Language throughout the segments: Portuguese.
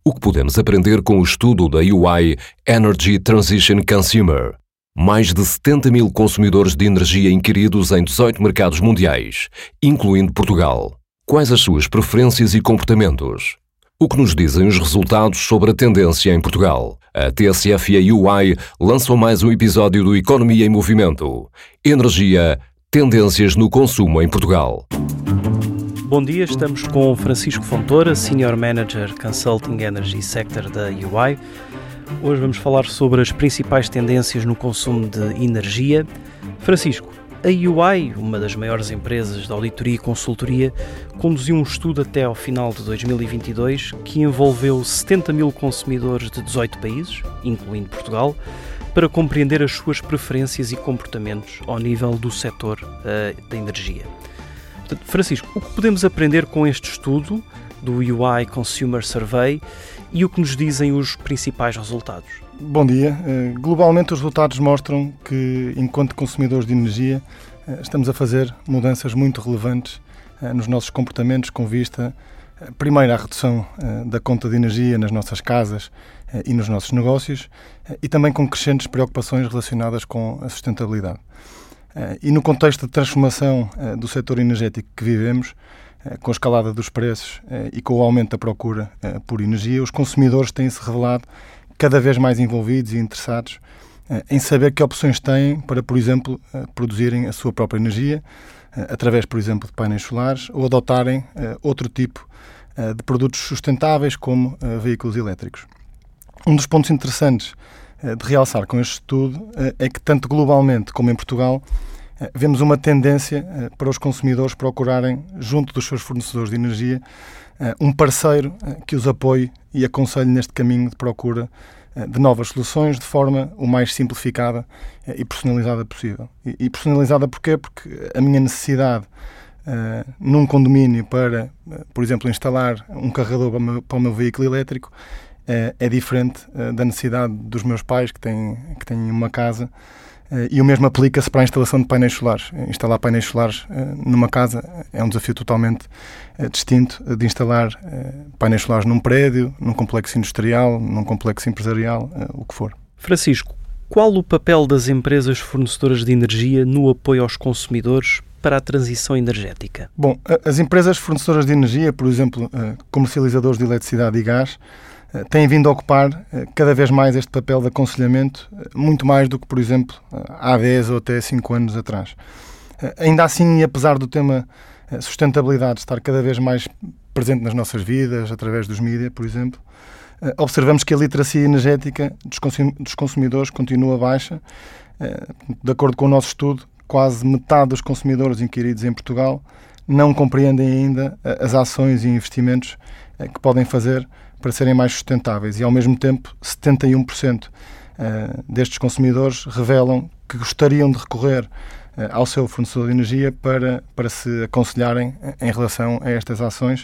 O que podemos aprender com o estudo da EY Energy Transition Consumer? Mais de 70 mil consumidores de energia inquiridos em 18 mercados mundiais, incluindo Portugal. Quais as suas preferências e comportamentos? O que nos dizem os resultados sobre a tendência em Portugal? A TSF e a EY lançam mais um episódio do Economia em Movimento. Energia, tendências no consumo em Portugal. Bom dia, estamos com Francisco Fontoura, Senior Manager Consulting Energy Sector da EY. Hoje vamos falar sobre as principais tendências no consumo de energia. Francisco, a EY, uma das maiores empresas de auditoria e consultoria, conduziu um estudo até ao final de 2022 que envolveu 70 mil consumidores de 18 países, incluindo Portugal, para compreender as suas preferências e comportamentos ao nível do setor da energia. Portanto, Francisco, o que podemos aprender com este estudo do EY Consumer Survey e o que nos dizem os principais resultados? Bom dia. Globalmente, os resultados mostram que, enquanto consumidores de energia, estamos a fazer mudanças muito relevantes nos nossos comportamentos com vista, primeiro, à redução da conta de energia nas nossas casas e nos nossos negócios e também com crescentes preocupações relacionadas com a sustentabilidade. E no contexto de transformação do setor energético que vivemos, com a escalada dos preços e com o aumento da procura por energia, os consumidores têm-se revelado cada vez mais envolvidos e interessados em saber que opções têm para, por exemplo, produzirem a sua própria energia, através, por exemplo, de painéis solares, ou adotarem outro tipo de produtos sustentáveis, como veículos elétricos. Um dos pontos interessantes de realçar com este estudo é que, tanto globalmente como em Portugal, vemos uma tendência para os consumidores procurarem, junto dos seus fornecedores de energia, um parceiro que os apoie e aconselhe neste caminho de procura de novas soluções de forma o mais simplificada e personalizada possível. E personalizada porquê? Porque a minha necessidade num condomínio para, por exemplo, instalar um carregador para o meu veículo elétrico é diferente da necessidade dos meus pais que têm uma casa. E o mesmo aplica-se para a instalação de painéis solares. Instalar painéis solares numa casa é um desafio totalmente distinto de instalar painéis solares num prédio, num complexo industrial, num complexo empresarial, o que for. Francisco, qual o papel das empresas fornecedoras de energia no apoio aos consumidores para a transição energética? Bom, as empresas fornecedoras de energia, por exemplo, comercializadores de eletricidade e gás, têm vindo a ocupar cada vez mais este papel de aconselhamento, muito mais do que, por exemplo, há 10 ou até 5 anos atrás. Ainda assim, e apesar do tema sustentabilidade estar cada vez mais presente nas nossas vidas, através dos mídias, por exemplo, observamos que a literacia energética dos consumidores continua baixa. De acordo com o nosso estudo, quase metade dos consumidores inquiridos em Portugal não compreendem ainda as ações e investimentos que podem fazer para serem mais sustentáveis e, ao mesmo tempo, 71% destes consumidores revelam que gostariam de recorrer ao seu fornecedor de energia para se aconselharem em relação a estas ações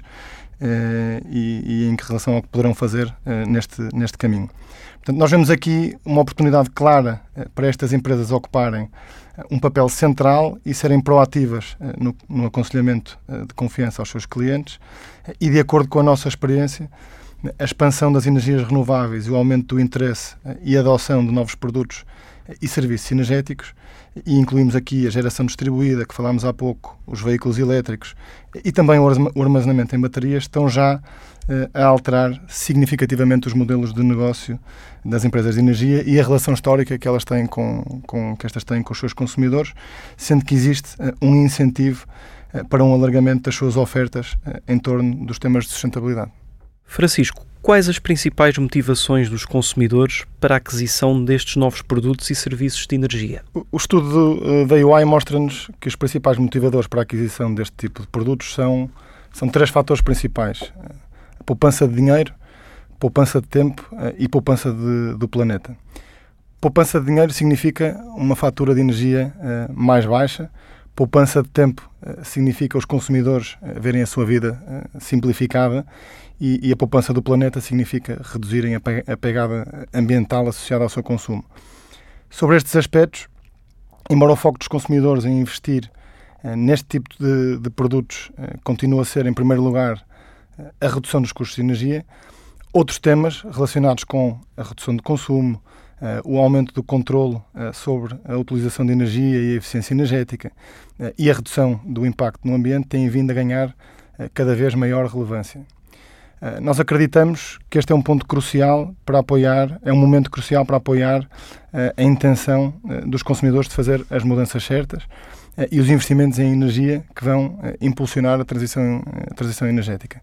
e em relação ao que poderão fazer neste caminho. Portanto, nós vemos aqui uma oportunidade clara para estas empresas ocuparem um papel central e serem proativas no aconselhamento de confiança aos seus clientes e, de acordo com a nossa experiência, a expansão das energias renováveis e o aumento do interesse e adoção de novos produtos e serviços energéticos, e incluímos aqui a geração distribuída, que falámos há pouco, os veículos elétricos e também o armazenamento em baterias, estão já a alterar significativamente os modelos de negócio das empresas de energia e a relação histórica que elas têm que estas têm com os seus consumidores, sendo que existe um incentivo para um alargamento das suas ofertas em torno dos temas de sustentabilidade. Francisco, quais as principais motivações dos consumidores para a aquisição destes novos produtos e serviços de energia? O estudo da EY mostra-nos que os principais motivadores para a aquisição deste tipo de produtos são 3 fatores principais: a poupança de dinheiro, poupança de tempo e poupança do planeta. Poupança de dinheiro significa uma fatura de energia mais baixa. Poupança de tempo significa os consumidores verem a sua vida simplificada e a poupança do planeta significa reduzirem a pegada ambiental associada ao seu consumo. Sobre estes aspectos, embora o foco dos consumidores em investir neste tipo de produtos continua a ser, em primeiro lugar, a redução dos custos de energia, Outros temas relacionados com a redução de consumo, o aumento do controlo sobre a utilização de energia e a eficiência energética e a redução do impacto no ambiente têm vindo a ganhar cada vez maior relevância. Nós acreditamos que este é um ponto crucial para apoiar, é um momento crucial para apoiar a intenção dos consumidores de fazer as mudanças certas e os investimentos em energia que vão impulsionar a transição energética.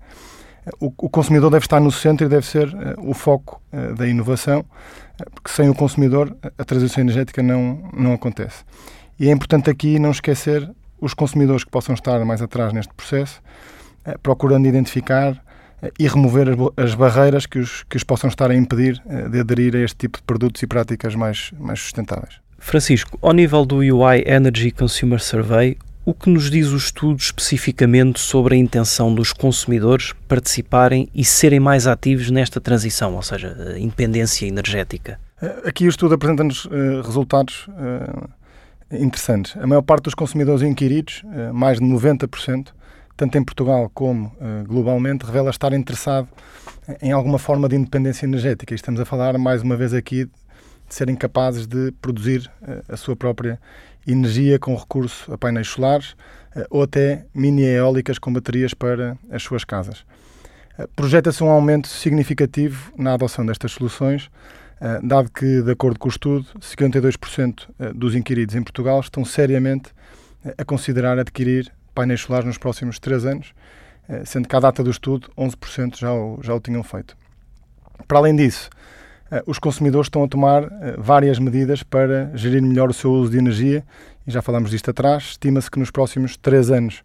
O consumidor deve estar no centro e deve ser o foco da inovação, porque sem o consumidor a transição energética não acontece. E é importante aqui não esquecer os consumidores que possam estar mais atrás neste processo, procurando identificar e remover as barreiras que os possam estar a impedir de aderir a este tipo de produtos e práticas mais sustentáveis. Francisco, ao nível do UI Energy Consumer Survey, o que nos diz o estudo especificamente sobre a intenção dos consumidores participarem e serem mais ativos nesta transição, ou seja, a independência energética? Aqui o estudo apresenta-nos resultados interessantes. A maior parte dos consumidores inquiridos, mais de 90%, tanto em Portugal como globalmente, revela estar interessado em alguma forma de independência energética. E estamos a falar, mais uma vez aqui, de serem capazes de produzir a sua própria energia com recurso a painéis solares ou até mini-eólicas com baterias para as suas casas. Projeta-se um aumento significativo na adoção destas soluções, dado que, de acordo com o estudo, 52% dos inquiridos em Portugal estão seriamente a considerar adquirir painéis solares nos próximos 3 anos, sendo que à data do estudo 11% já o tinham feito. Para além disso, os consumidores estão a tomar várias medidas para gerir melhor o seu uso de energia, e já falamos disto atrás. Estima-se que nos próximos 3 anos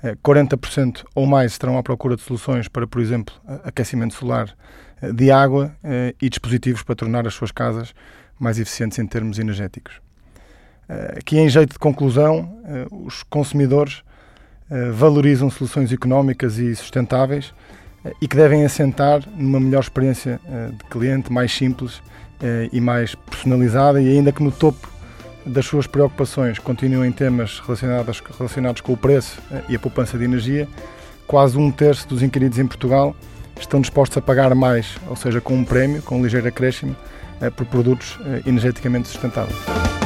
40% ou mais estarão à procura de soluções para, por exemplo, aquecimento solar de água e dispositivos para tornar as suas casas mais eficientes em termos energéticos. Aqui, em jeito de conclusão, os consumidores valorizam soluções económicas e sustentáveis e que devem assentar numa melhor experiência de cliente, mais simples e mais personalizada, e ainda que no topo das suas preocupações continuem temas relacionados com o preço e a poupança de energia, quase 1/3 dos inquiridos em Portugal estão dispostos a pagar mais, ou seja, com um prémio, com um ligeiro acréscimo, por produtos energeticamente sustentáveis.